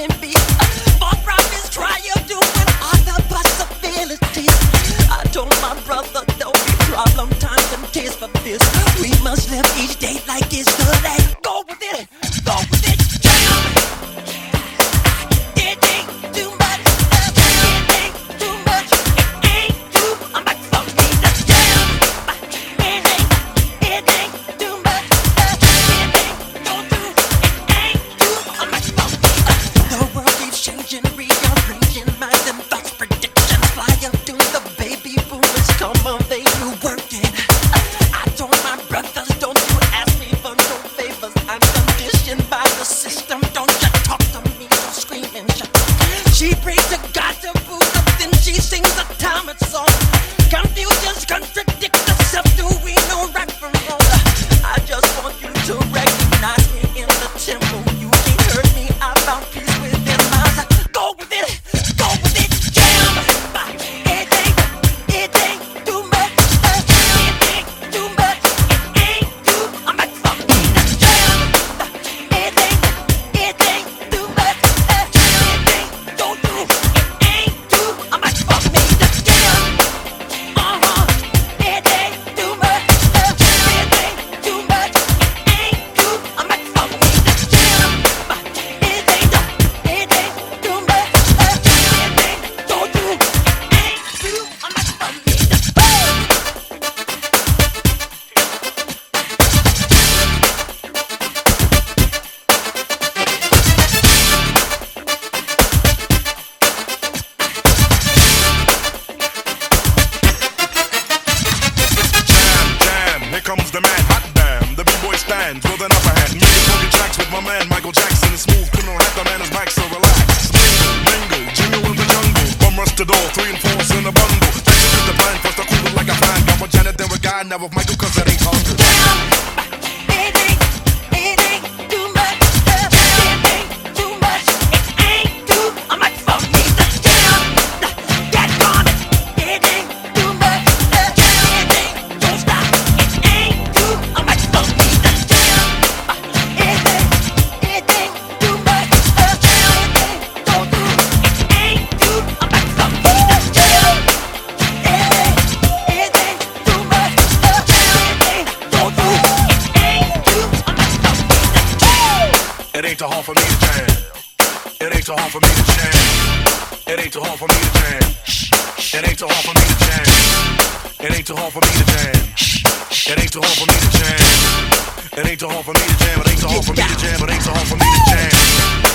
can be. Far from this trial, doing all the possibilities. I told my brother, don't be problem, time and taste for this. We must live each day like it's the last. Go with it, go with it, jam. It ain't too much, it ain't too much, it ain't too much for me to jam. It ain't too much, it ain't too much for me. The world keeps changing, rearranging minds and thoughts, predictions. Fly up to the baby boomers, come on, they do working. I told my brothers, don't you ask me for no favors. I'm conditioned by the system. Don't you talk to me, don't scream and shout. She prays to God to boost up, then she sings a Thomas song. Confusions contradict herself. Do we know right from wrong? I just want you to recognize me in the temple. You can't hurt me. I found peace within myself. Go with it, jam. It ain't too much. It ain't too much. It ain't too much for me to jam. It ain't too much. It ain't too much for me to jam. It ain't too much. It ain't too much. It ain't too much for me to jam. It ain't too much. It ain't too much for me to Jam, here comes the man, hot damn. The B-boy stands with an upper hand. Making funky tracks with my man Michael Jackson. Is smooth, couldn't have the man is back, so relax. Mingle, jingle in the jungle. Bum rush the door, 3 and 4's in a bundle. Jackson with the plan, first I cool it like a fan. Got with Janet, then with Guy, now with Michael, cause that ain't hard. It ain't too much. It ain't too much. It ain't too much for me to jam. Get on it. It ain't too much. It ain't don't stop. It ain't too much for me to jam. It ain't too much. It ain't don't do. It ain't too much for me to jam. It ain't too much. It ain't don't do. It ain't too much for me to jam. It ain't too hard for me to jam. It ain't too hard for me to jam. It ain't too hard for me to jam. It ain't too hard for me to jam. It ain't too hard for me to jam. It ain't too hard for me to jam. It ain't too hard for me to jam. It ain't too hard for me to jam. It ain't too hard for me to jam.